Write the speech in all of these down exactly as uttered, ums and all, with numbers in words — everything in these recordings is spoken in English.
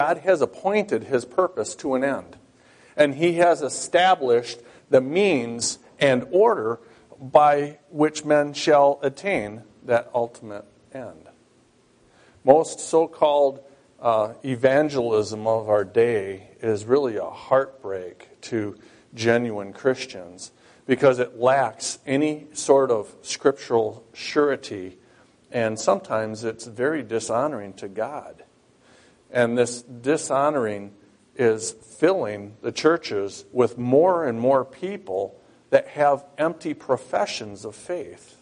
God has appointed his purpose to an end. And he has established the means and order by which men shall attain that ultimate end. Most so-called uh, evangelism of our day is really a heartbreak to genuine Christians because it lacks any sort of scriptural surety, and sometimes it's very dishonoring to God. And this dishonoring is filling the churches with more and more people that have empty professions of faith.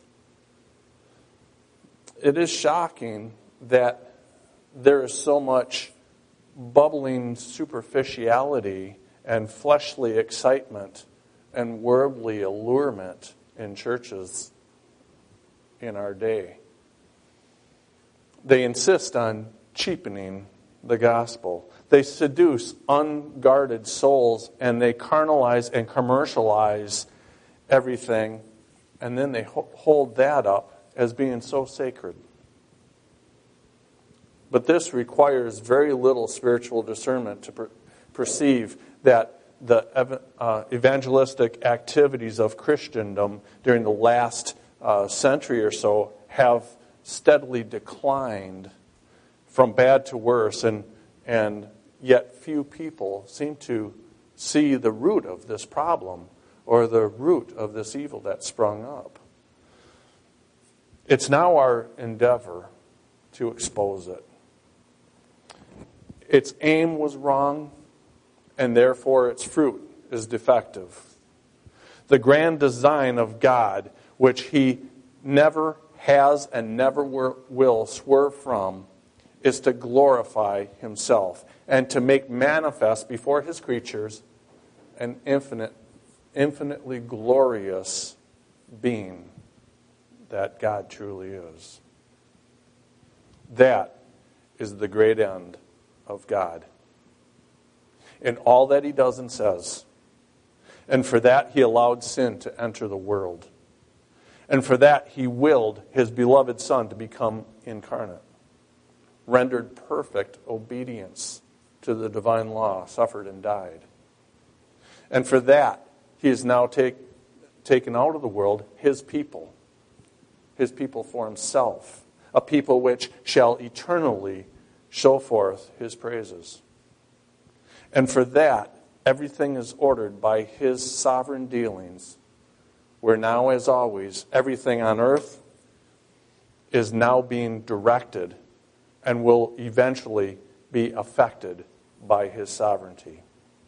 It is shocking that there is so much bubbling superficiality and fleshly excitement and worldly allurement in churches in our day. They insist on cheapening the gospel. They seduce unguarded souls, and they carnalize and commercialize everything, and then they ho- hold that up as being so sacred. But this requires very little spiritual discernment to per- perceive that the ev- uh, evangelistic activities of Christendom during the last uh, century or so have steadily declined from bad to worse, and and yet few people seem to see the root of this problem or the root of this evil that sprung up. It's now our endeavor to expose it. Its aim was wrong, and therefore its fruit is defective. The grand design of God, which he never has and never will swerve from, is to glorify himself and to make manifest before his creatures an infinite, infinitely glorious being that God truly is. That is the great end of God in all that he does and says. And for that he allowed sin to enter the world. And for that he willed his beloved Son to become incarnate, rendered perfect obedience to the divine law, suffered and died. And for that, he has now take, taken out of the world his people, his people for himself, a people which shall eternally show forth his praises. And for that, everything is ordered by his sovereign dealings, where now, as always, everything on earth is now being directed and will eventually be affected by his sovereignty.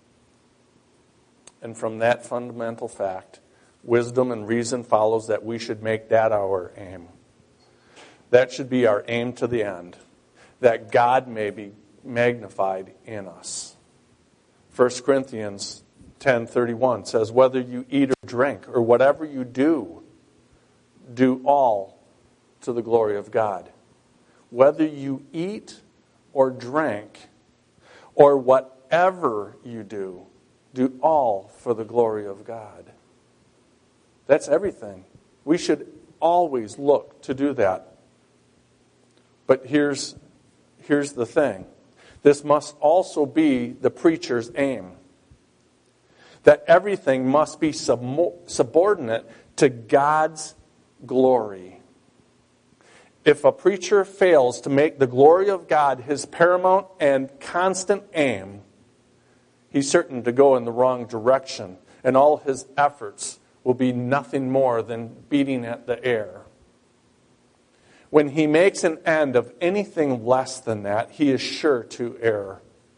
And from that fundamental fact, wisdom and reason follows that we should make that our aim. That should be our aim to the end, that God may be magnified in us. First Corinthians ten thirty-one says, whether you eat or drink or whatever you do, do all to the glory of God. Whether you eat or drink or whatever you do, do all for the glory of God. That's everything. We should always look to do that. But here's, here's the thing. This must also be the preacher's aim. That everything must be sub- subordinate to God's glory. If a preacher fails to make the glory of God his paramount and constant aim, he's certain to go in the wrong direction, and all his efforts will be nothing more than beating at the air. When he makes an end of anything less than that, he is sure to err.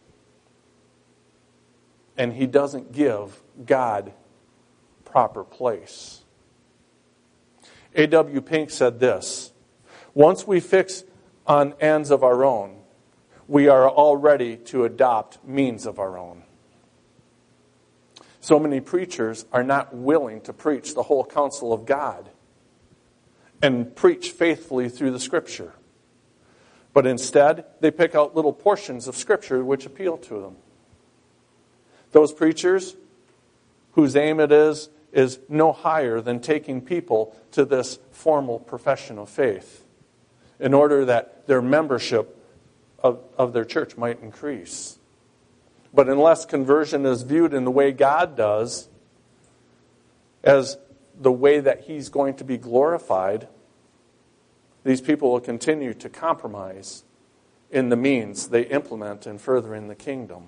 And he doesn't give God proper place. A W Pink said this, once we fix on ends of our own, we are all ready to adopt means of our own. So many preachers are not willing to preach the whole counsel of God and preach faithfully through the Scripture. But instead, they pick out little portions of Scripture which appeal to them. Those preachers whose aim it is, is no higher than taking people to this formal profession of faith in order that their membership of, of their church might increase. But unless conversion is viewed in the way God does, as the way that He's going to be glorified, these people will continue to compromise in the means they implement in furthering the kingdom.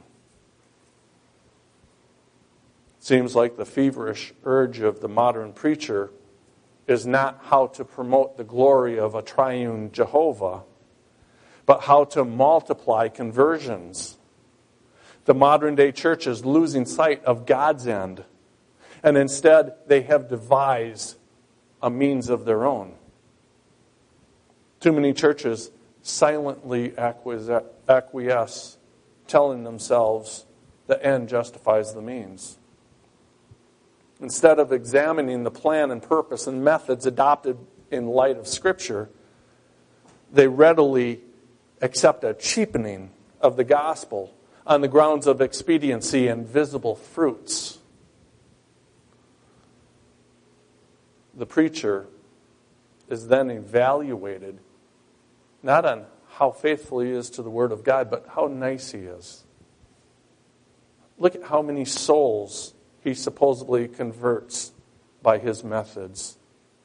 Seems like the feverish urge of the modern preacher is not how to promote the glory of a triune Jehovah, but how to multiply conversions. The modern day church is losing sight of God's end, and instead they have devised a means of their own. Too many churches silently acquiesce, telling themselves the end justifies the means. Instead of examining the plan and purpose and methods adopted in light of Scripture, they readily accept a cheapening of the gospel on the grounds of expediency and visible fruits. The preacher is then evaluated not on how faithful he is to the Word of God, but how nice he is. Look at how many souls he supposedly converts by his methods.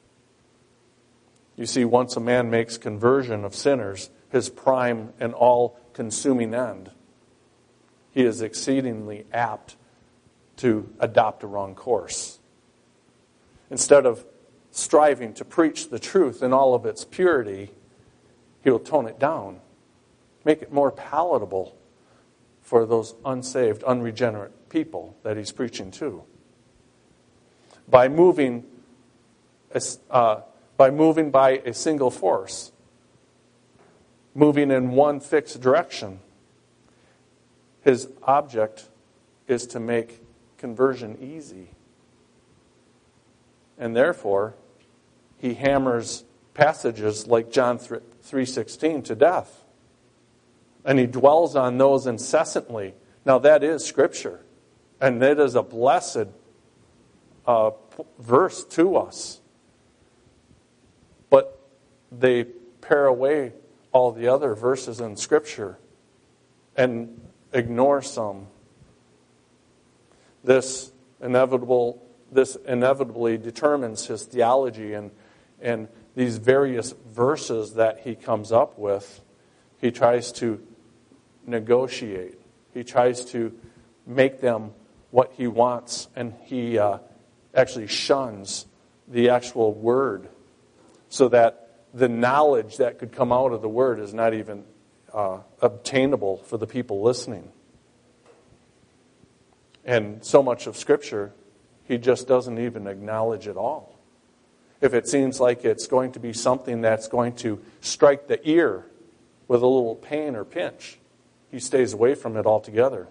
You see, once a man makes conversion of sinners his prime and all-consuming end, he is exceedingly apt to adopt a wrong course. Instead of striving to preach the truth in all of its purity, he'll tone it down, make it more palatable for those unsaved, unregenerate people that he's preaching to. By moving, uh, by moving by a single force, moving in one fixed direction, his object is to make conversion easy. And therefore, he hammers passages like John three sixteen to death. And he dwells on those incessantly. Now that is Scripture. And it is a blessed uh, verse to us. But they pare away all the other verses in Scripture and ignore some. This inevitable, this inevitably determines his theology, and and these various verses that he comes up with, he tries to negotiate. He tries to make them what he wants, and he uh, actually shuns the actual word, so that the knowledge that could come out of the word is not even uh, obtainable for the people listening. And so much of Scripture, he just doesn't even acknowledge at all. If it seems like it's going to be something that's going to strike the ear with a little pain or pinch, he stays away from it altogether.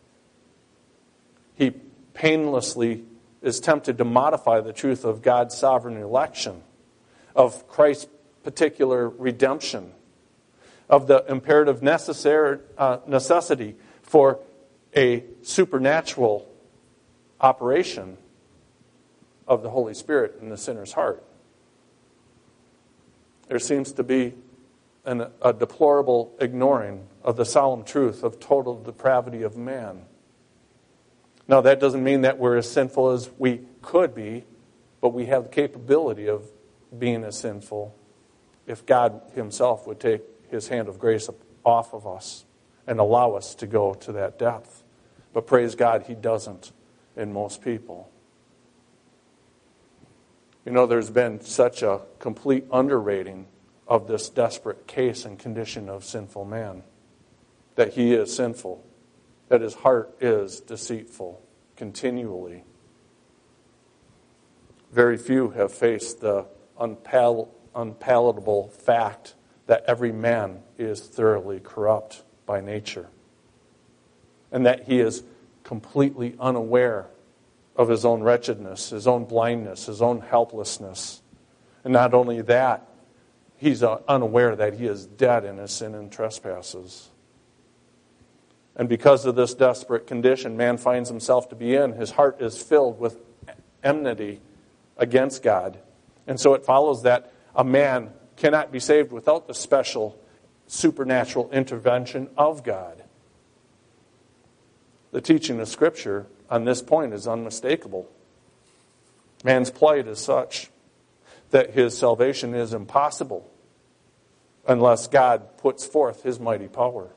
He painlessly is tempted to modify the truth of God's sovereign election, of Christ's particular redemption, of the imperative necessary, uh, necessity for a supernatural operation of the Holy Spirit in the sinner's heart. There seems to be an, a deplorable ignoring of the solemn truth of total depravity of man. Now, that doesn't mean that we're as sinful as we could be, but we have the capability of being as sinful if God Himself would take His hand of grace off of us and allow us to go to that depth. But praise God, He doesn't in most people. You know, there's been such a complete underrating of this desperate case and condition of sinful man, that he is sinful, that his heart is deceitful continually. Very few have faced the unpal- unpalatable fact that every man is thoroughly corrupt by nature, and that he is completely unaware of his own wretchedness, his own blindness, his own helplessness. And not only that, he's unaware that he is dead in his sin and trespasses. And because of this desperate condition man finds himself to be in, his heart is filled with enmity against God. And so it follows that a man cannot be saved without the special supernatural intervention of God. The teaching of Scripture on this point is unmistakable. Man's plight is such that his salvation is impossible unless God puts forth his mighty power.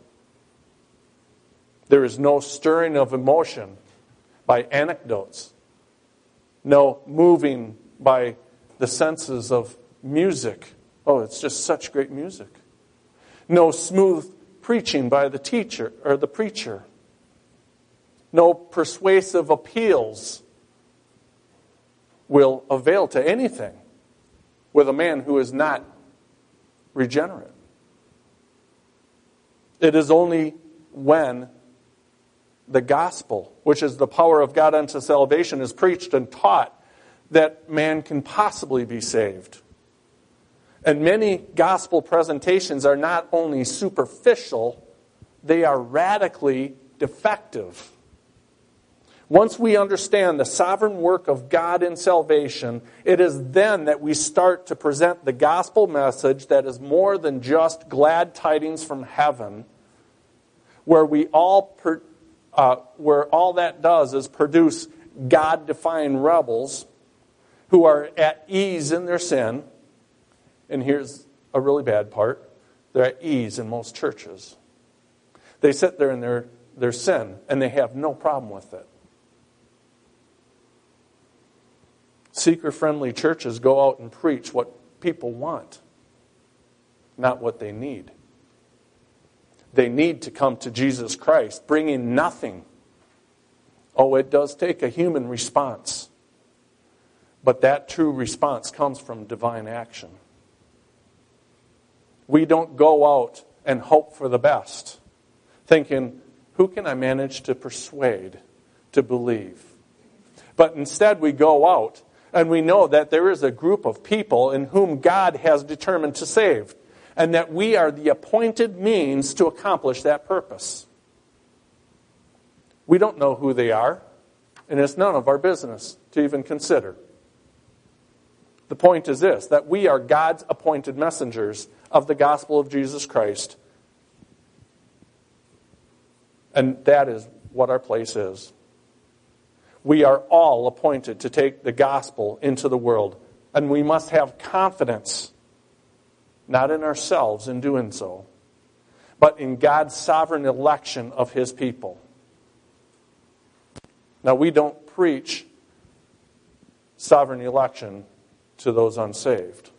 There is no stirring of emotion by anecdotes, no moving by the senses of music. Oh, it's just such great music. No smooth preaching by the teacher or the preacher. No persuasive appeals will avail to anything with a man who is not regenerate. It is only when the gospel, which is the power of God unto salvation, is preached and taught that man can possibly be saved. And many gospel presentations are not only superficial, they are radically defective. Once we understand the sovereign work of God in salvation, it is then that we start to present the gospel message that is more than just glad tidings from heaven, where we all, per, uh, where all that does is produce God-defying rebels who are at ease in their sin. And here's a really bad part: they're at ease in most churches. They sit there in their, their sin, and they have no problem with it. Seeker-friendly churches go out and preach what people want, not what they need. They need to come to Jesus Christ, bringing nothing. Oh, it does take a human response, but that true response comes from divine action. We don't go out and hope for the best, thinking, who can I manage to persuade to believe? But instead we go out and we know that there is a group of people in whom God has determined to save, and that we are the appointed means to accomplish that purpose. We don't know who they are, and it's none of our business to even consider. The point is this, that we are God's appointed messengers of the gospel of Jesus Christ. And that is what our place is. We are all appointed to take the gospel into the world. And we must have confidence, not in ourselves in doing so, but in God's sovereign election of His people. Now, we don't preach sovereign election to those unsaved.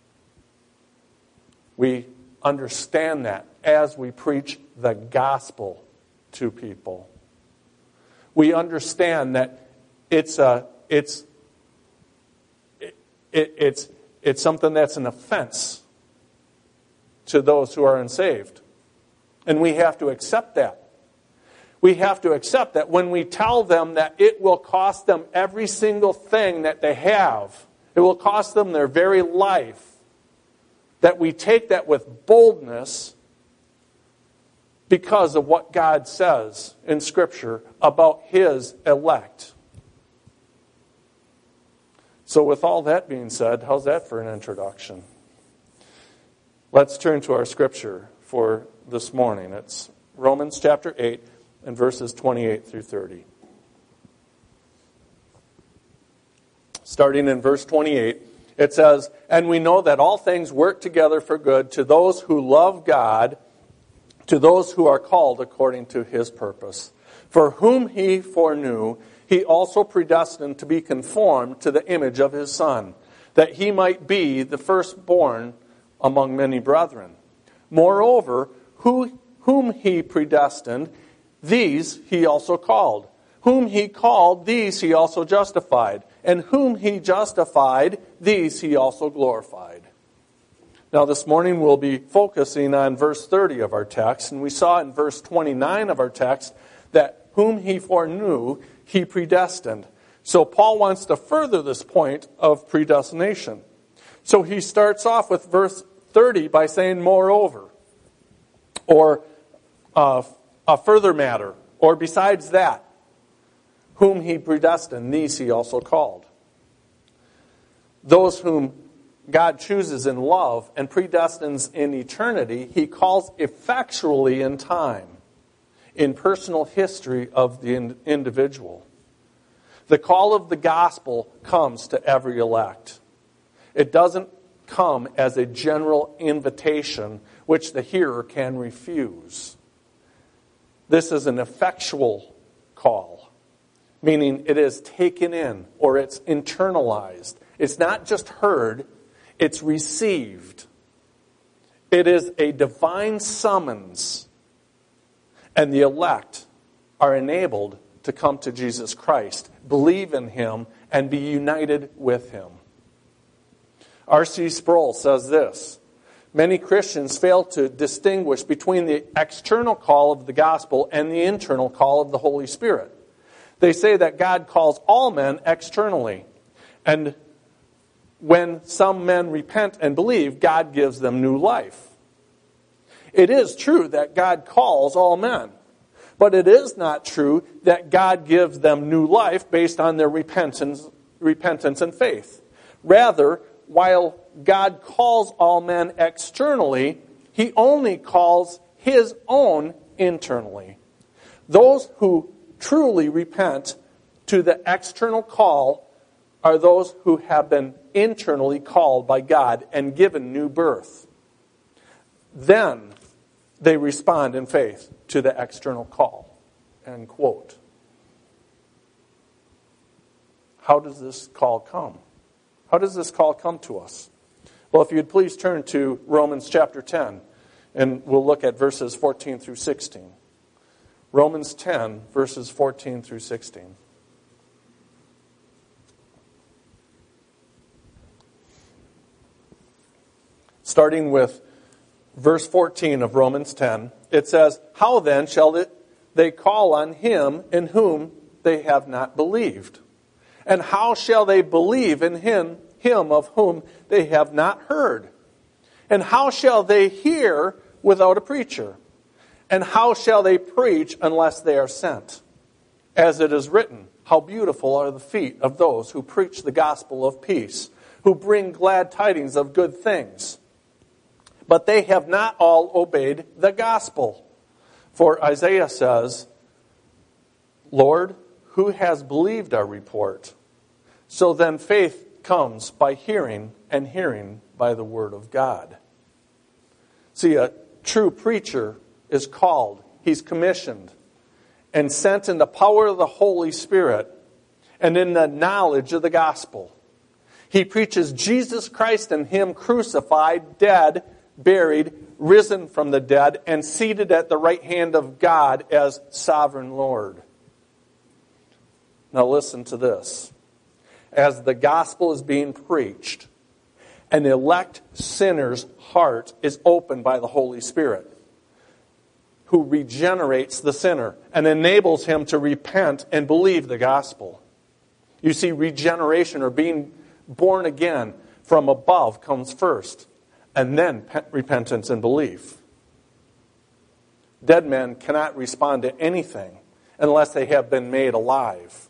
We understand that as we preach the gospel to people. We understand that it's a it's it, it, it's it's something that's an offense to those who are unsaved. And we have to accept that. We have to accept that when we tell them that it will cost them every single thing that they have, it will cost them their very life, that we take that with boldness because of what God says in Scripture about His elect. So with all that being said, how's that for an introduction? Let's turn to our Scripture for this morning. It's Romans chapter eight and verses twenty-eight through thirty. Starting in verse twenty-eight, it says, "And we know that all things work together for good to those who love God, to those who are called according to His purpose. For whom He foreknew, He also predestined to be conformed to the image of His Son, that He might be the firstborn among many brethren. Moreover, who, whom He predestined, these He also called. Whom He called, these He also justified. And whom He justified, these He also glorified." Now this morning we'll be focusing on verse thirty of our text. And we saw in verse twenty-nine of our text that whom He foreknew, He predestined. So Paul wants to further this point of predestination. So he starts off with verse thirty by saying, "Moreover," or uh, a further matter, or besides that, whom He predestined, these He also called. Those whom God chooses in love and predestines in eternity, he calls effectually in time, in personal history of the in- individual. The call of the gospel comes to every elect. It doesn't come as a general invitation which the hearer can refuse. This is an effectual call, meaning it is taken in or it's internalized. It's not just heard, it's received. It is a divine summons, and the elect are enabled to come to Jesus Christ, believe in him, and be united with him. R C Sproul says this: many Christians fail to distinguish between the external call of the gospel and the internal call of the Holy Spirit. They say that God calls all men externally, and when some men repent and believe, God gives them new life. It is true that God calls all men, but it is not true that God gives them new life based on their repentance, repentance and faith. Rather, while God calls all men externally, he only calls his own internally. Those who truly repent to the external call are those who have been internally called by God and given new birth. Then they respond in faith to the external call. End quote. How does this call come? How does this call come to us? Well, if you'd please turn to Romans chapter ten, and we'll look at verses fourteen through sixteen. Romans ten, verses fourteen through sixteen. Starting with verse fourteen of Romans ten, it says, "How then shall they call on him in whom they have not believed? And how shall they believe in him, him of whom they have not heard? And how shall they hear without a preacher? And how shall they preach unless they are sent? As it is written, how beautiful are the feet of those who preach the gospel of peace, who bring glad tidings of good things. But they have not all obeyed the gospel. For Isaiah says, Lord, who has believed our report? So then faith comes by hearing, and hearing by the word of God." See, a true preacher is called, he's commissioned, and sent in the power of the Holy Spirit and in the knowledge of the gospel. He preaches Jesus Christ and him crucified, dead, buried, risen from the dead, and seated at the right hand of God as sovereign Lord. Now listen to this. As the gospel is being preached, an elect sinner's heart is opened by the Holy Spirit, who regenerates the sinner and enables him to repent and believe the gospel. You see, regeneration, or being born again from above, comes first, and then repentance and belief. Dead men cannot respond to anything unless they have been made alive.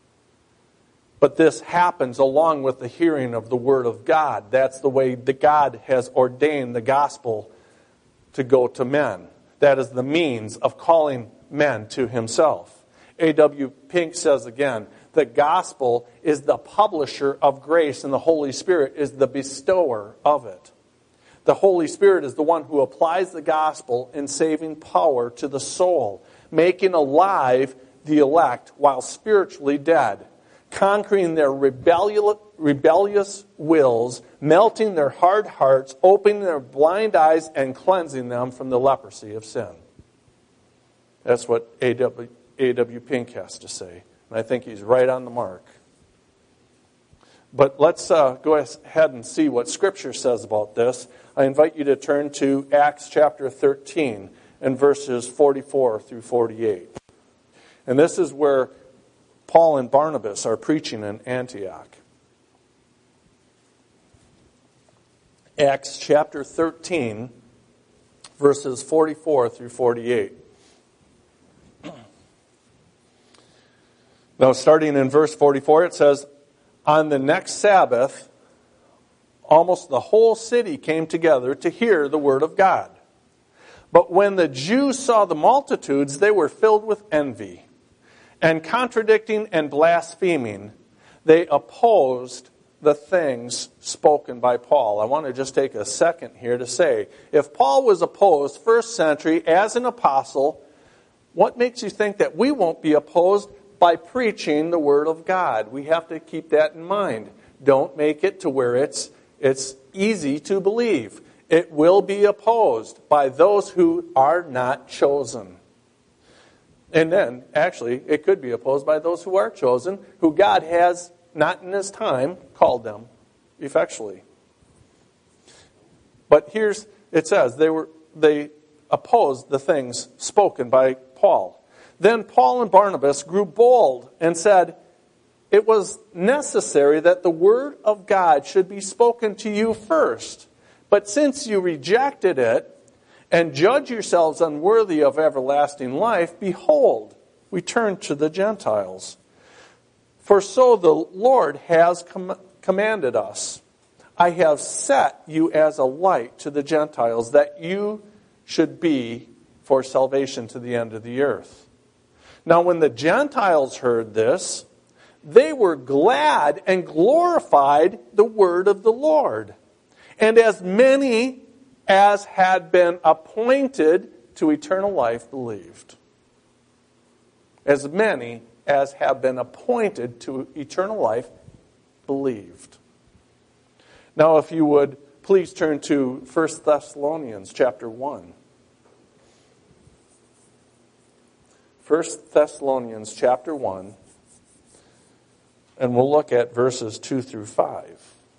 But this happens along with the hearing of the Word of God. That's the way that God has ordained the gospel to go to men. That is the means of calling men to himself. A W Pink says again, the gospel is the publisher of grace and the Holy Spirit is the bestower of it. The Holy Spirit is the one who applies the gospel in saving power to the soul, making alive the elect while spiritually dead, conquering their rebellious, rebellious wills, melting their hard hearts, opening their blind eyes, and cleansing them from the leprosy of sin. That's what A W A W Pink has to say. And I think he's right on the mark. But let's uh, go ahead and see what Scripture says about this. I invite you to turn to Acts chapter thirteen and verses forty-four through forty-eight. And this is where Paul and Barnabas are preaching in Antioch. Acts chapter thirteen, verses forty-four through forty-eight. Now, starting in verse forty-four, it says, "On the next Sabbath, almost the whole city came together to hear the word of God. But when the Jews saw the multitudes, they were filled with envy. And contradicting and blaspheming, they opposed the things spoken by Paul. I want to just take a second here to say, if Paul was opposed first century as an apostle, what makes you think that we won't be opposed by preaching the word of God? We have to keep that in mind. Don't make it to where it's it's easy to believe. It will be opposed by those who are not chosen. And then, actually, it could be opposed by those who are chosen, who God has, not in His time, called them effectually. But here's, it says, they were they opposed the things spoken by Paul. Then Paul and Barnabas grew bold and said, it was necessary that the word of God should be spoken to you first. But since you rejected it, and judge yourselves unworthy of everlasting life, behold, we turn to the Gentiles. For so the Lord has com- commanded us. I have set you as a light to the Gentiles, that you should be for salvation to the end of the earth. Now when the Gentiles heard this, they were glad and glorified the word of the Lord. And as many as had been appointed to eternal life believed. As many as have been appointed to eternal life believed. Now, if you would, please turn to First Thessalonians chapter one. First Thessalonians chapter one, and we'll look at verses two through five.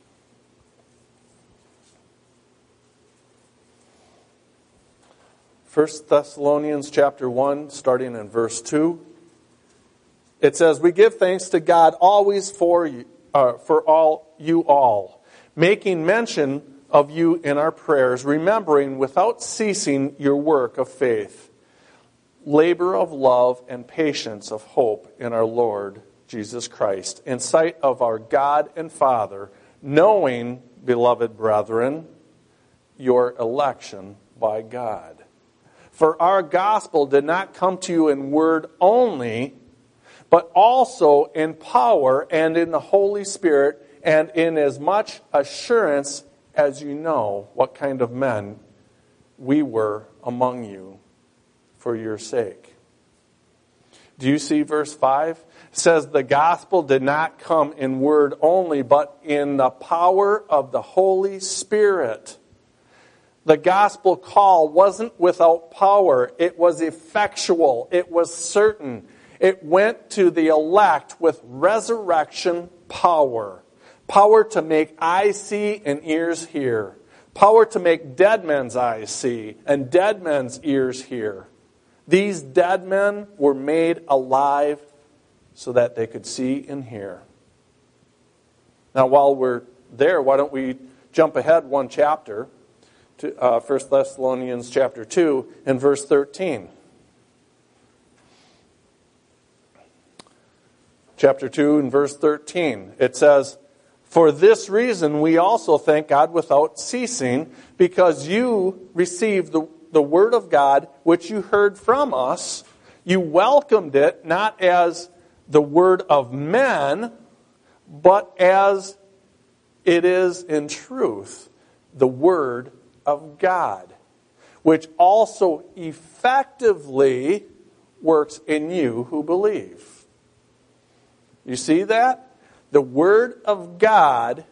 First Thessalonians chapter one, starting in verse two. It says, we give thanks to God always for you, uh, for all you all, making mention of you in our prayers, remembering without ceasing your work of faith, labor of love, and patience of hope in our Lord Jesus Christ, in sight of our God and Father, knowing, beloved brethren, your election by God. For our gospel did not come to you in word only, but also in power and in the Holy Spirit, and in as much assurance as you know what kind of men we were among you for your sake. Do you see verse five? It says, the gospel did not come in word only, but in the power of the Holy Spirit. The gospel call wasn't without power. It was effectual. It was certain. It went to the elect with resurrection power. Power to make eyes see and ears hear. Power to make dead men's eyes see and dead men's ears hear. These dead men were made alive so that they could see and hear. Now, while we're there, why don't we jump ahead one chapter to uh, First Thessalonians chapter two and verse thirteen. Chapter two and verse thirteen. It says, for this reason we also thank God without ceasing, because you received the, the word of God which you heard from us. You welcomed it not as the word of men, but as it is in truth, the word of God, which also effectively works in you who believe. You see that? The word of God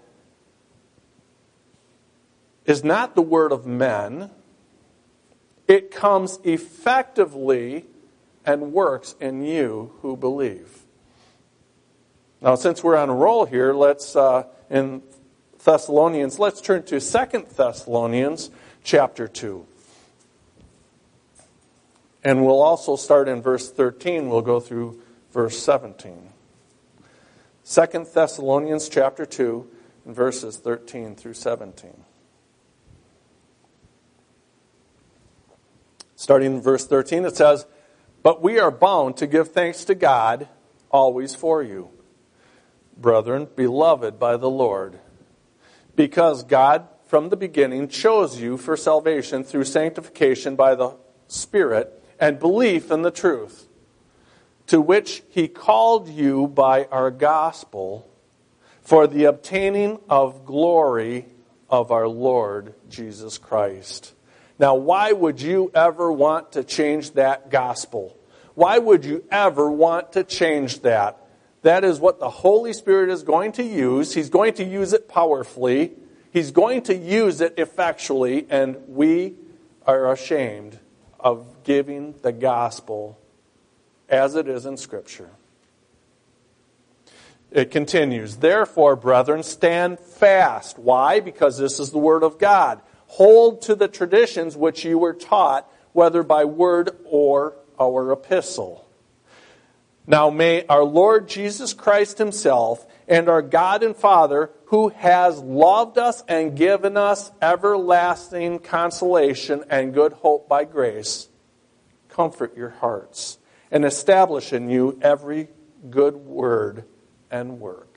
is not the word of men. It comes effectively and works in you who believe. Now, since we're on a roll here, let's uh, in Thessalonians, let's turn to Second Thessalonians chapter two. And we'll also start in verse thirteen. We'll go through verse seventeen. Second Thessalonians chapter two, and verses thirteen through seventeen. Starting in verse thirteen, it says, but we are bound to give thanks to God always for you, brethren, beloved by the Lord, Because God, from the beginning, chose you for salvation through sanctification by the Spirit and belief in the truth, to which he called you by our gospel for the obtaining of glory of our Lord Jesus Christ. Now, why would you ever want to change that gospel? Why would you ever want to change that? That is what the Holy Spirit is going to use. He's going to use it powerfully. He's going to use it effectually, and we are ashamed of giving the gospel as it is in Scripture. It continues, therefore, brethren, stand fast. Why? Because this is the word of God. Hold to the traditions which you were taught, whether by word or our epistle. Now may our Lord Jesus Christ himself and our God and Father, who has loved us and given us everlasting consolation and good hope by grace, comfort your hearts and establish in you every good word and work.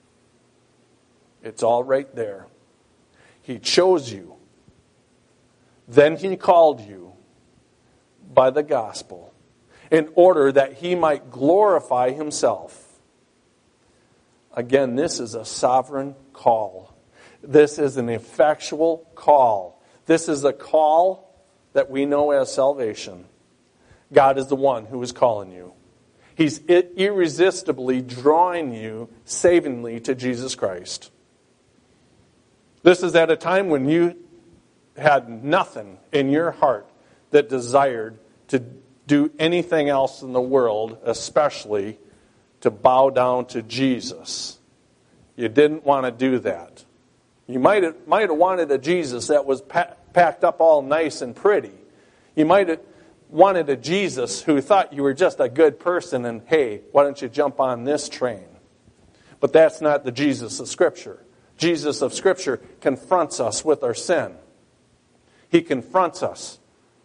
It's all right there. He chose you. Then he called you by the gospel in order that he might glorify himself. Again, this is a sovereign call. This is an effectual call. This is a call that we know as salvation. God is the one who is calling you. He's irresistibly drawing you savingly to Jesus Christ. This is at a time when you had nothing in your heart that desired to do anything else in the world, especially to bow down to Jesus. You didn't want to do that. You might have, might have wanted a Jesus that was pa- packed up all nice and pretty. You might have wanted a Jesus who thought you were just a good person and, hey, why don't you jump on this train? But that's not the Jesus of Scripture. Jesus of Scripture confronts us with our sin. He confronts us.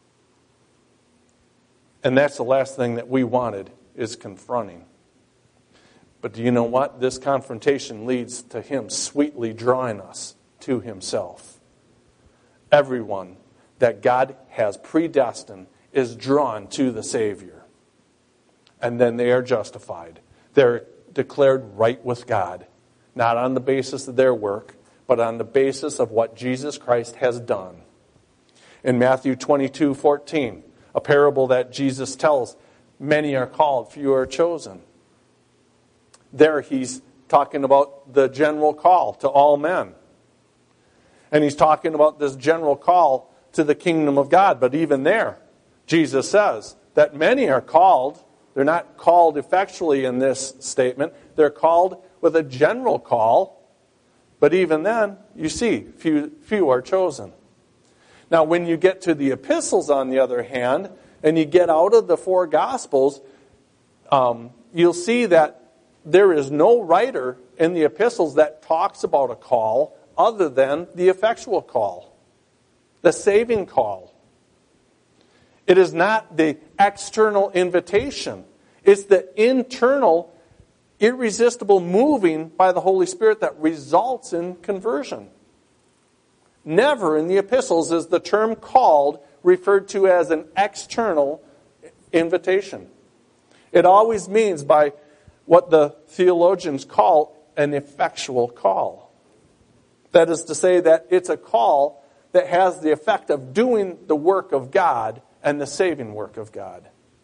And that's the last thing that we wanted, is confronting. But do you know what? This confrontation leads to him sweetly drawing us to himself. Everyone that God has predestined is drawn to the Savior. And then they are justified. They're declared right with God. Not on the basis of their work, but on the basis of what Jesus Christ has done. In Matthew twenty-two fourteen, a parable that Jesus tells, many are called, few are chosen. There he's talking about the general call to all men. And he's talking about this general call to the kingdom of God. But even there, Jesus says that many are called. They're not called effectually in this statement. They're called with a general call. But even then, you see, few, few are chosen. Now, when you get to the epistles, on the other hand, and you get out of the four Gospels, um, you'll see that there is no writer in the epistles that talks about a call other than the effectual call, the saving call. It is not the external invitation. It's the internal, irresistible moving by the Holy Spirit that results in conversion. Never in the epistles is the term called referred to as an external invitation. It always means by what the theologians call an effectual call. That is to say that it's a call that has the effect of doing the work of God and the saving work of God.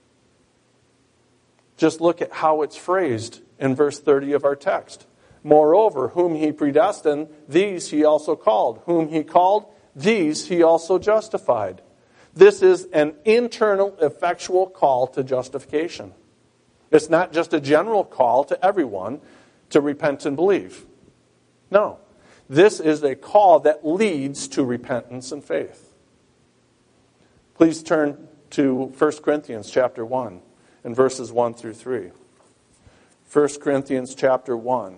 Just look at how it's phrased in verse thirty of our text. Moreover, whom he predestined, these he also called. Whom he called, these he also justified. This is an internal, effectual call to justification. It's not just a general call to everyone to repent and believe. No. This is a call that leads to repentance and faith. Please turn to First Corinthians chapter one and verses one through three. First Corinthians chapter one.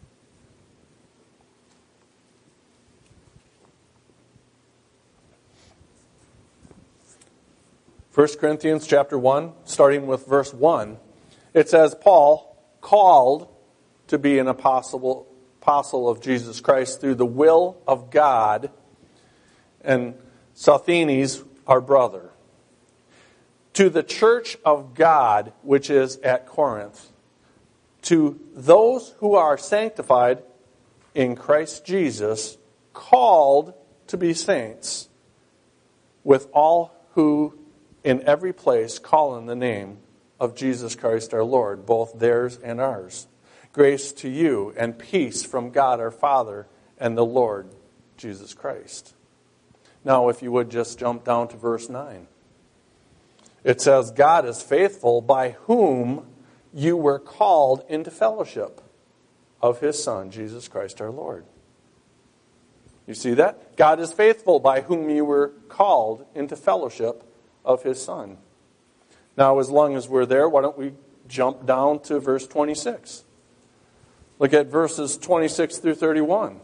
First Corinthians chapter one, starting with verse one. It says, Paul, called to be an apostle, apostle of Jesus Christ through the will of God, and Sosthenes, our brother, to the church of God which is at Corinth, to those who are sanctified in Christ Jesus, called to be saints, with all who in every place call in the name of Jesus Christ our Lord, both theirs and ours. Grace to you and peace from God our Father and the Lord Jesus Christ. Now, if you would just jump down to verse nine. It says, God is faithful, by whom you were called into fellowship of His Son, Jesus Christ our Lord. You see that? God is faithful, by whom you were called into fellowship of His Son. Now, as long as we're there, why don't we jump down to verse twenty-six. Look at verses twenty-six through thirty-one.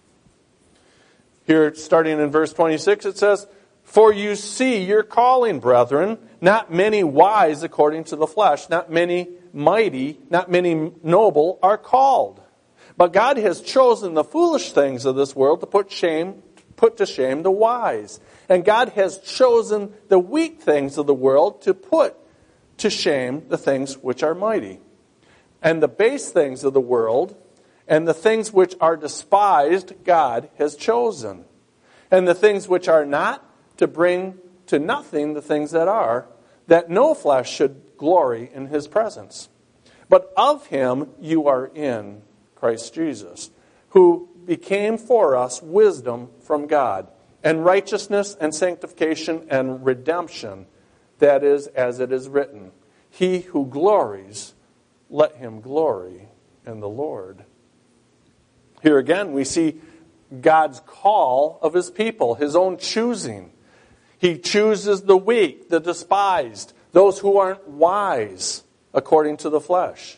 Here, starting in verse twenty-six, it says, For you see your calling, brethren, not many wise according to the flesh, not many mighty, not many noble are called. But God has chosen the foolish things of this world to put shame, put to shame the wise. And God has chosen the weak things of the world to put to shame the things which are mighty. And the base things of the world and the things which are despised God has chosen. And the things which are not, to bring to nothing the things that are, that no flesh should glory in His presence. But of Him you are in Christ Jesus, who became for us wisdom from God, and righteousness and sanctification and redemption, that is, as it is written, He who glories, let him glory in the Lord. Here again we see God's call of His people, His own choosing. He chooses the weak, the despised, those who aren't wise according to the flesh.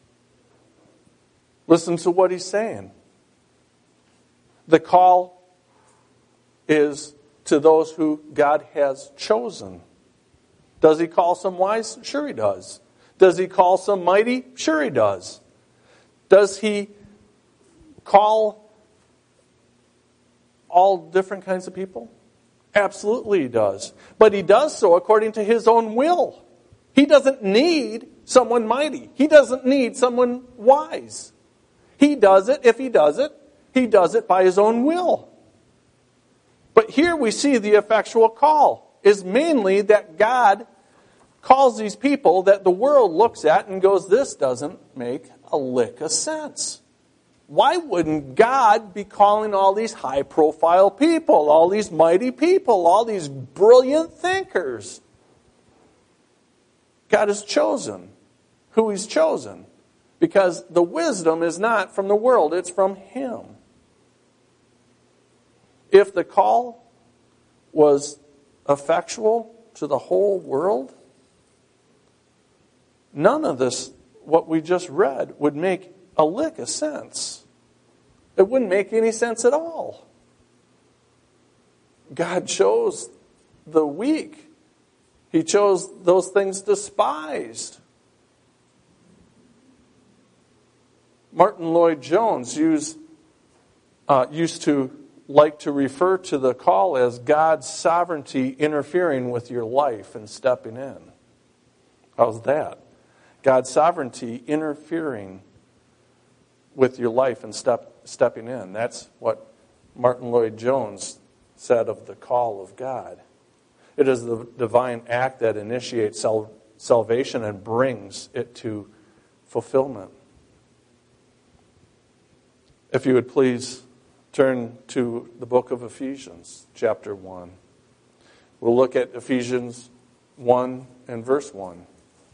Listen to what He's saying. The call is to those who God has chosen. Does He call some wise? Sure He does. Does He call some mighty? Sure He does. Does He call all different kinds of people? Absolutely He does. But He does so according to His own will. He doesn't need someone mighty. He doesn't need someone wise. He does it, if He does it, He does it by His own will. But here we see the effectual call is mainly that God calls these people that the world looks at and goes, this doesn't make a lick of sense. Why wouldn't God be calling all these high-profile people, all these mighty people, all these brilliant thinkers? God has chosen who He's chosen, because the wisdom is not from the world, it's from Him. If the call was effectual to the whole world, none of this, what we just read, would make a lick of sense. It wouldn't make any sense at all. God chose the weak. He chose those things despised. Martin Lloyd-Jones used, uh, used to like to refer to the call as God's sovereignty interfering with your life and stepping in. How's that? God's sovereignty interfering with your life and step, stepping in. That's what Martin Lloyd-Jones said of the call of God. It is the divine act that initiates sal- salvation and brings it to fulfillment. If you would please turn to the book of Ephesians, chapter one. We'll look at Ephesians one and verse one.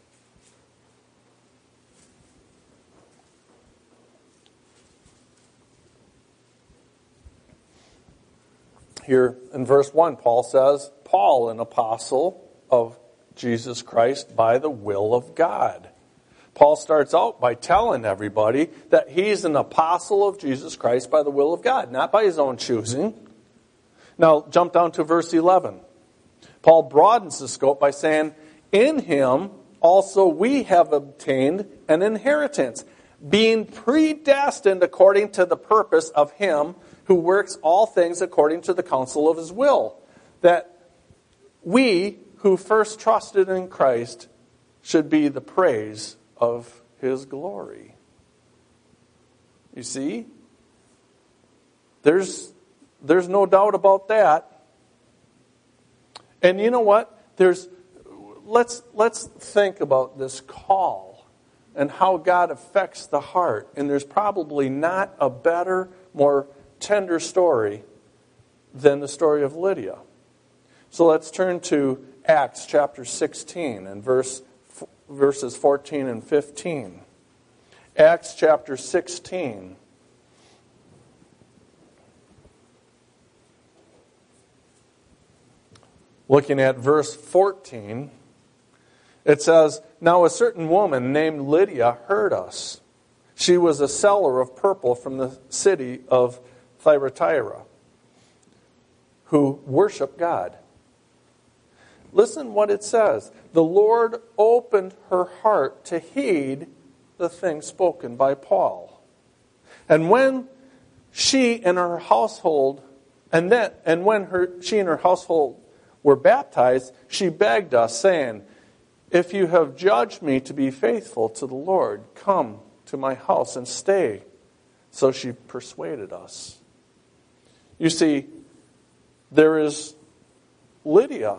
Here in verse one, Paul says, Paul, an apostle of Jesus Christ by the will of God. Paul starts out by telling everybody that he's an apostle of Jesus Christ by the will of God, not by his own choosing. Now, jump down to verse eleven. Paul broadens the scope by saying, in him also we have obtained an inheritance, being predestined according to the purpose of Him who works all things according to the counsel of His will. That we who first trusted in Christ should be the praise of His glory. You see? There's, there's no doubt about that. And you know what? There's, let's, let's think about this call and how God affects the heart. And there's probably not a better, more tender story than the story of Lydia. So let's turn to Acts chapter sixteen and verse verses fourteen and fifteen. Acts chapter sixteen. Looking at verse fourteen, it says, "Now a certain woman named Lydia heard us. She was a seller of purple from the city of Thyatira, who worshiped God." Listen what it says. "The Lord opened her heart to heed the things spoken by Paul. And when she and her household, and then, and when her she and her household were baptized, she begged us, saying, 'If you have judged me to be faithful to the Lord, come to my house and stay.' So she persuaded us." You see, there is Lydia,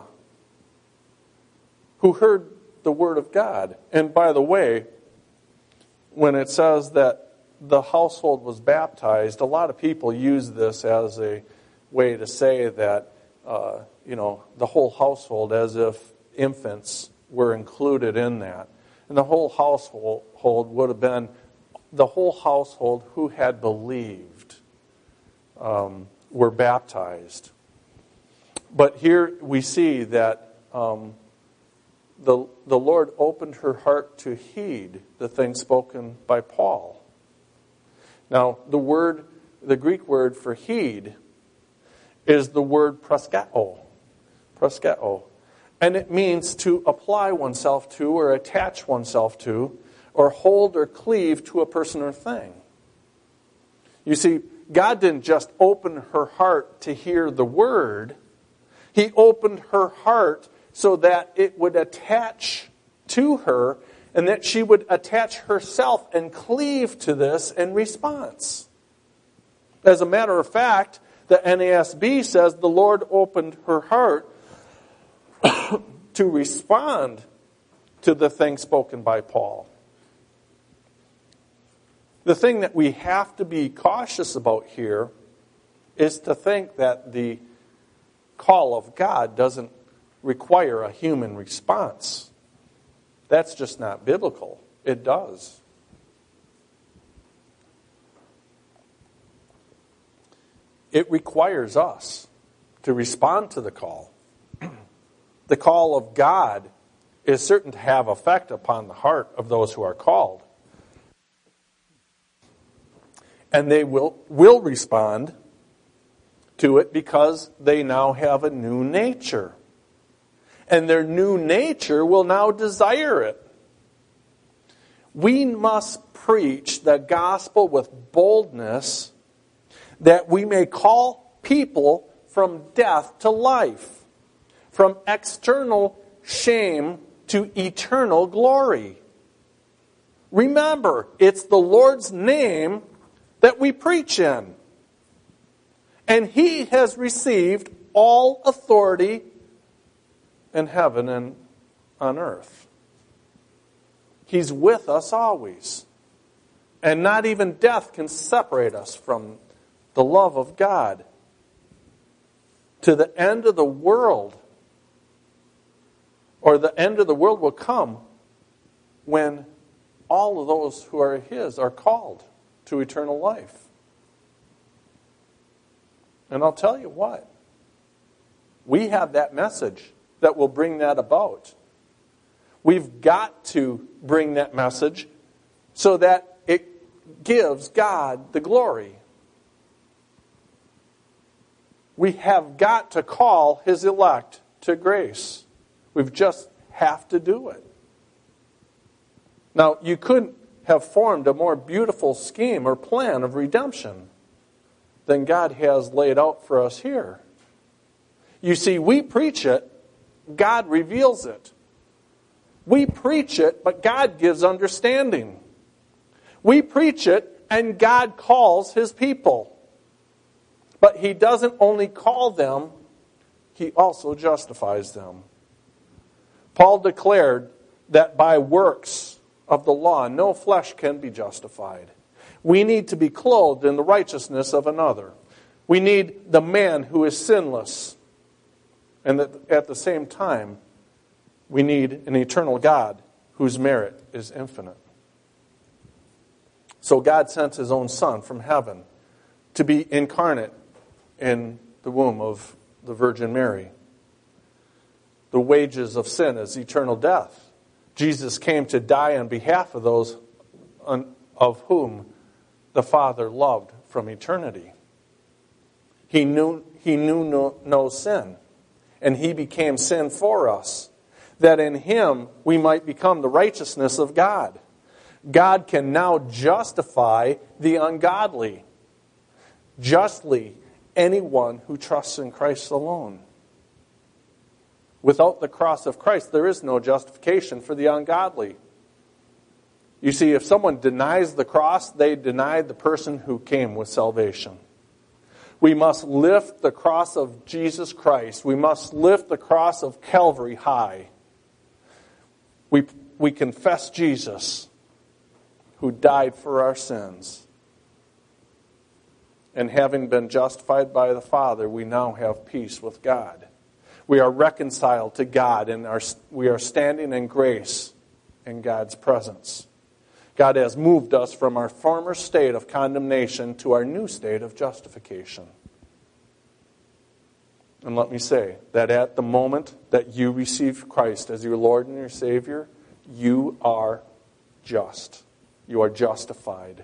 who heard the word of God. And by the way, when it says that the household was baptized, a lot of people use this as a way to say that, uh, you know, the whole household, as if infants were included in that. And the whole household would have been the whole household who had believed um, were baptized. But here we see that um, the, the Lord opened her heart to heed the things spoken by Paul. Now, the word, the Greek word for heed is the word proskao. Proskao. And it means to apply oneself to or attach oneself to or hold or cleave to a person or thing. You see, God didn't just open her heart to hear the word. He opened her heart so that it would attach to her and that she would attach herself and cleave to this in response. As a matter of fact, the N A S B says the Lord opened her heart to respond to the things spoken by Paul. The thing that we have to be cautious about here is to think that the call of God doesn't require a human response. That's just not biblical. It does. It requires us to respond to the call. The call of God is certain to have effect upon the heart of those who are called. And they will, will respond to it because they now have a new nature. And their new nature will now desire it. We must preach the gospel with boldness that we may call people from death to life, from external shame to eternal glory. Remember, it's the Lord's name that we preach in. And He has received all authority in heaven and on earth. He's with us always. And not even death can separate us from the love of God. To the end of the world, or the end of the world will come when all of those who are His are called to eternal life. And I'll tell you what, we have that message that will bring that about. We've got to bring that message so that it gives God the glory. We have got to call His elect to grace. We just have to do it. Now, you couldn't have formed a more beautiful scheme or plan of redemption than God has laid out for us here. You see, we preach it, God reveals it. We preach it, but God gives understanding. We preach it, and God calls His people. But He doesn't only call them, He also justifies them. Paul declared that by works of the law, no flesh can be justified. We need to be clothed in the righteousness of another. We need the man who is sinless. And that at the same time, we need an eternal God whose merit is infinite. So God sent His own Son from heaven to be incarnate in the womb of the Virgin Mary. The wages of sin is eternal death. Jesus came to die on behalf of those of whom the Father loved from eternity. He knew, he knew no, no sin, and He became sin for us, that in Him we might become the righteousness of God. God can now justify the ungodly, justly anyone who trusts in Christ alone. Without the cross of Christ, there is no justification for the ungodly. You see, if someone denies the cross, they deny the person who came with salvation. We must lift the cross of Jesus Christ. We must lift the cross of Calvary high. We, we confess Jesus, who died for our sins. And having been justified by the Father, we now have peace with God. We are reconciled to God, and are, we are standing in grace in God's presence. God has moved us from our former state of condemnation to our new state of justification. And let me say that at the moment that you receive Christ as your Lord and your Savior, you are just. You are justified.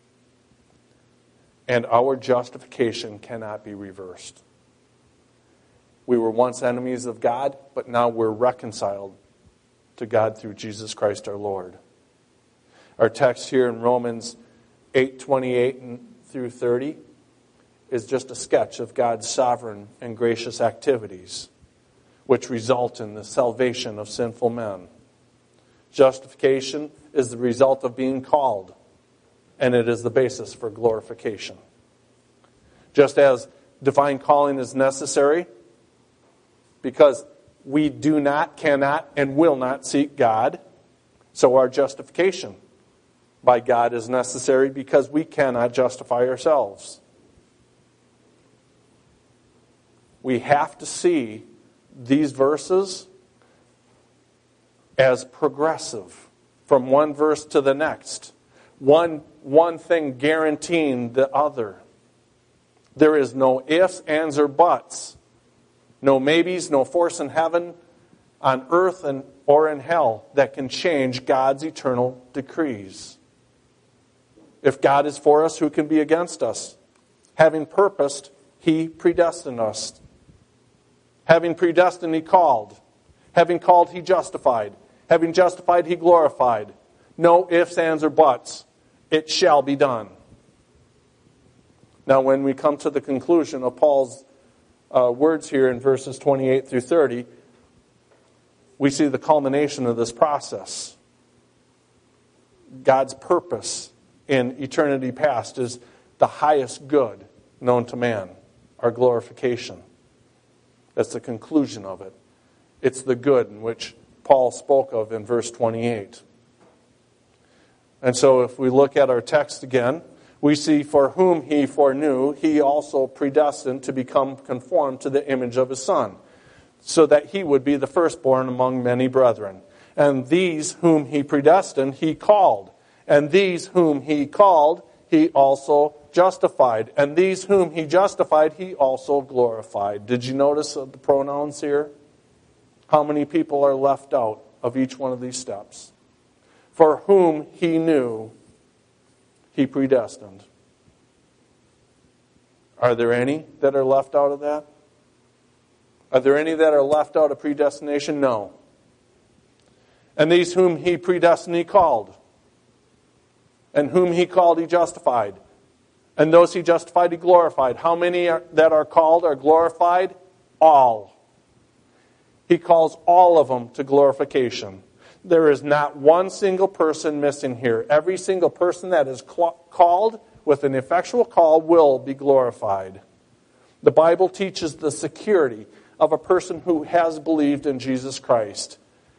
And our justification cannot be reversed. We were once enemies of God, but now we're reconciled to God through Jesus Christ our Lord. Our text here in Romans eight twenty-eight through thirty is just a sketch of God's sovereign and gracious activities, which result in the salvation of sinful men. Justification is the result of being called, and it is the basis for glorification. Just as divine calling is necessary, because we do not, cannot, and will not seek God, so our justification by God is necessary because we cannot justify ourselves. We have to see these verses as progressive, from one verse to the next. One, one thing guaranteeing the other. There is no ifs, ands, or buts. No maybes, no force in heaven, on earth, and or in hell that can change God's eternal decrees. If God is for us, who can be against us? Having purposed, He predestined us. Having predestined, He called. Having called, He justified. Having justified, He glorified. No ifs, ands, or buts. It shall be done. Now, when we come to the conclusion of Paul's uh, words here in verses twenty-eight through thirty, we see the culmination of this process. God's purpose in eternity past is the highest good known to man, our glorification. That's the conclusion of it. It's the good in which Paul spoke of in verse twenty-eight. And so if we look at our text again, we see, for whom He foreknew, He also predestined to become conformed to the image of His Son, so that He would be the firstborn among many brethren. And these whom He predestined, He called. And these whom He called, He also justified. And these whom He justified, He also glorified. Did you notice the pronouns here? How many people are left out of each one of these steps? For whom He knew, He predestined. Are there any that are left out of that? Are there any that are left out of predestination? No. And these whom He predestined, He called. And whom he called, he justified. And those he justified, he glorified. How many are, that are called are glorified? All. He calls all of them to glorification. There is not one single person missing here. Every single person that is cl- called with an effectual call will be glorified. The Bible teaches the security of a person who has believed in Jesus Christ.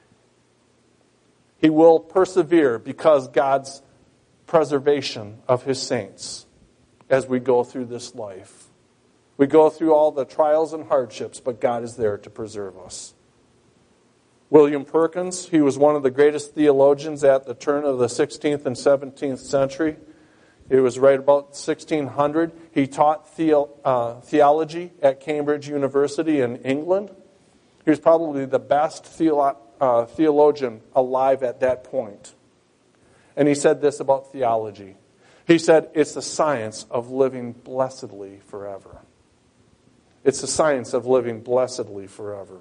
He will persevere because God's preservation of his saints as we go through this life. We go through all the trials and hardships, but God is there to preserve us. William Perkins, he was one of the greatest theologians at the turn of the sixteenth and seventeenth century. It was right about sixteen hundred. He taught theo, uh, theology at Cambridge University in England. He was probably the best theolo- uh, theologian alive at that point. And he said this about theology. He said, it's the science of living blessedly forever. It's the science of living blessedly forever.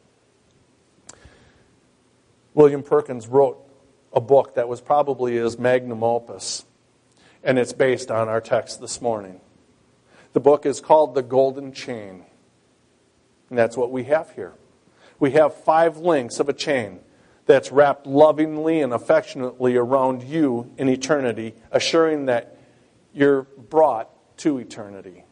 William Perkins wrote a book that was probably his magnum opus, and it's based on our text this morning. The book is called The Golden Chain, and that's what we have here. We have five links of a chain that's wrapped lovingly and affectionately around you in eternity, assuring that you're brought to eternity.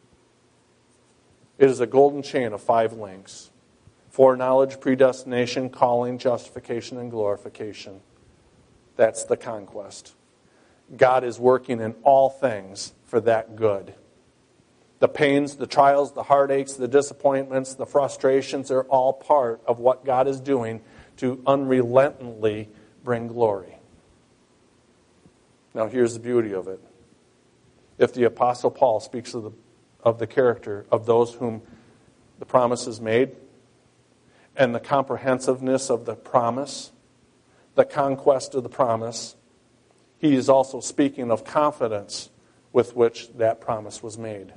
It is a golden chain of five links. Foreknowledge, predestination, calling, justification, and glorification. That's the conquest. God is working in all things for that good. The pains, the trials, the heartaches, the disappointments, the frustrations are all part of what God is doing to unrelentingly bring glory. Now here's the beauty of it. If the Apostle Paul speaks of the, of the character of those whom the promise is made, and the comprehensiveness of the promise, the conquest of the promise, he is also speaking of confidence with which that promise was made.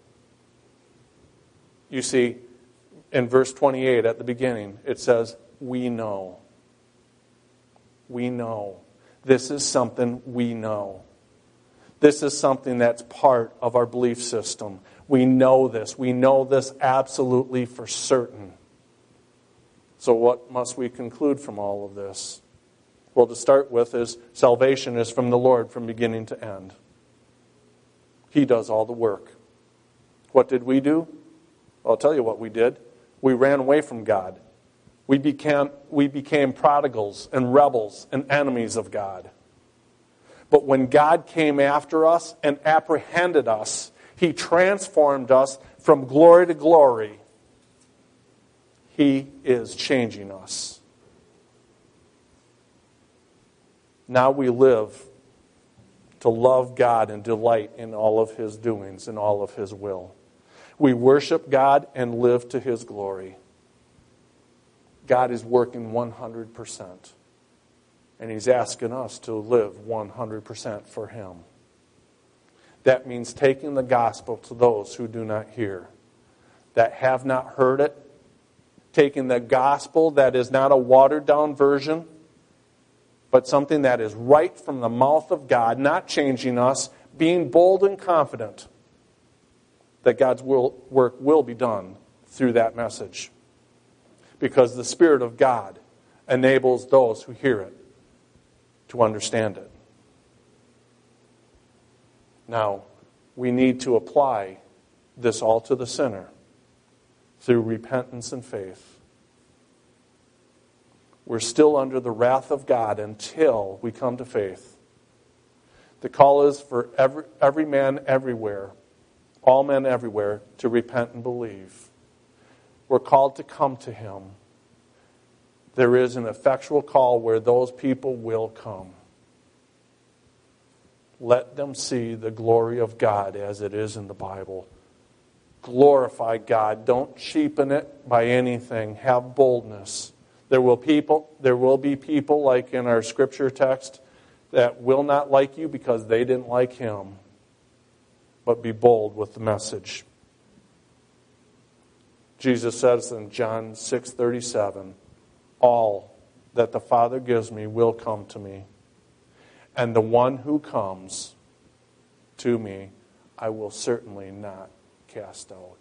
You see, in verse twenty-eight at the beginning, it says, we know. We know. This is something we know. This is something that's part of our belief system. We know this. We know this absolutely for certain. So what must we conclude from all of this? Well, to start with is salvation is from the Lord from beginning to end. He does all the work. What did we do? Well, I'll tell you what we did. We ran away from God. We became, we became prodigals and rebels and enemies of God. But when God came after us and apprehended us, He transformed us from glory to glory. He is changing us. Now we live to love God and delight in all of His doings and all of His will. We worship God and live to His glory. God is working one hundred percent. And He's asking us to live one hundred percent for Him. That means taking the gospel to those who do not hear, that have not heard it. Taking the gospel that is not a watered-down version, but something that is right from the mouth of God, not changing us, being bold and confident that God's will, work will be done through that message. Because the Spirit of God enables those who hear it to understand it. Now, we need to apply this all to the sinner through repentance and faith. We're still under the wrath of God until we come to faith. The call is for every, every man everywhere, all men everywhere, to repent and believe. We're called to come to Him. There is an effectual call where those people will come. Let them see the glory of God as it is in the Bible. Glorify God. Don't cheapen it by anything. Have boldness. There will people, there will be people like in our scripture text that will not like you because they didn't like Him. But be bold with the message. Jesus says in John six thirty-seven, all that the Father gives me will come to me. And the one who comes to me, I will certainly not cast out.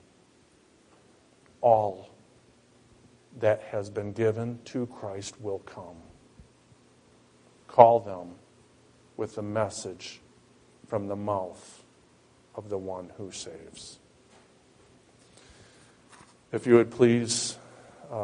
All that has been given to Christ will come. Call them with the message from the mouth of the one who saves. If you would please